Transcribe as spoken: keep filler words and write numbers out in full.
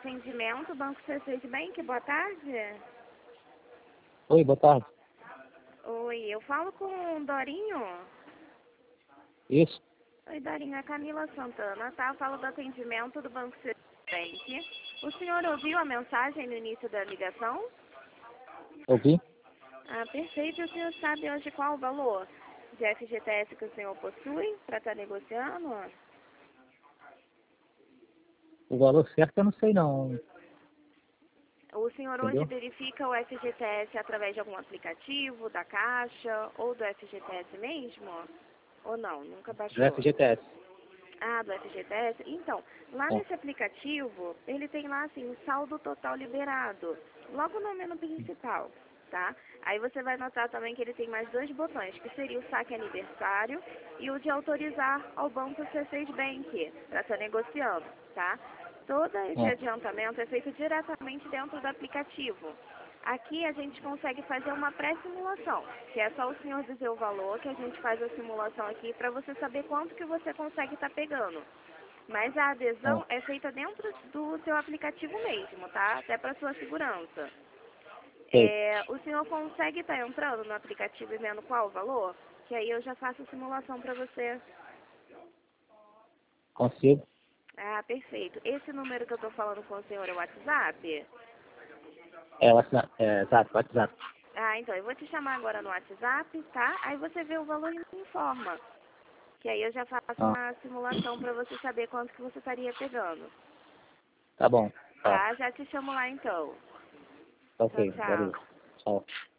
atendimento, Banco C seis Bank, boa tarde. Oi, boa tarde. Oi, eu falo com o Dorinho. Isso. Oi, Dorinho, é Camila Santana, tá? Eu falo do atendimento do Banco C seis Bank. O senhor ouviu a mensagem no início da ligação? Ouvi? Ah, perfeito. O senhor sabe hoje qual o valor de F G T S que o senhor possui para estar negociando? O valor certo eu não sei não, O senhor hoje entendeu? verifica o F G T S através de algum aplicativo, da Caixa ou do F G T S mesmo? Ou não? Nunca Do baixou? F G T S. Ah, do F G T S? Então, lá É. nesse aplicativo, ele tem lá assim, o saldo total liberado, logo no menu principal, tá? Aí você vai notar também que ele tem mais dois botões, que seria o saque aniversário e o de autorizar ao Banco C seis Bank, para estar negociando, tá? Todo esse É. adiantamento é feito diretamente dentro do aplicativo. Aqui a gente consegue fazer uma pré-simulação, que é só o senhor dizer o valor, que a gente faz a simulação aqui para você saber quanto que você consegue estar pegando. Mas a adesão É. é feita dentro do seu aplicativo mesmo, tá? Até para sua segurança. Sei. É, o senhor consegue estar entrando no aplicativo e vendo qual o valor? Que aí eu já faço a simulação para você. Consigo. Ah, perfeito. Esse número que eu estou falando com o senhor é o WhatsApp? É, o WhatsApp. É, exato, WhatsApp. Ah, então, eu vou te chamar agora no WhatsApp, tá? Aí você vê o valor e me informa. Que aí eu já faço Ah, uma simulação para você saber quanto que você estaria pegando. tá bom. Tá. Tá? Já te chamo lá então. Tá Tchau, ok. tchau. Valeu. Tchau.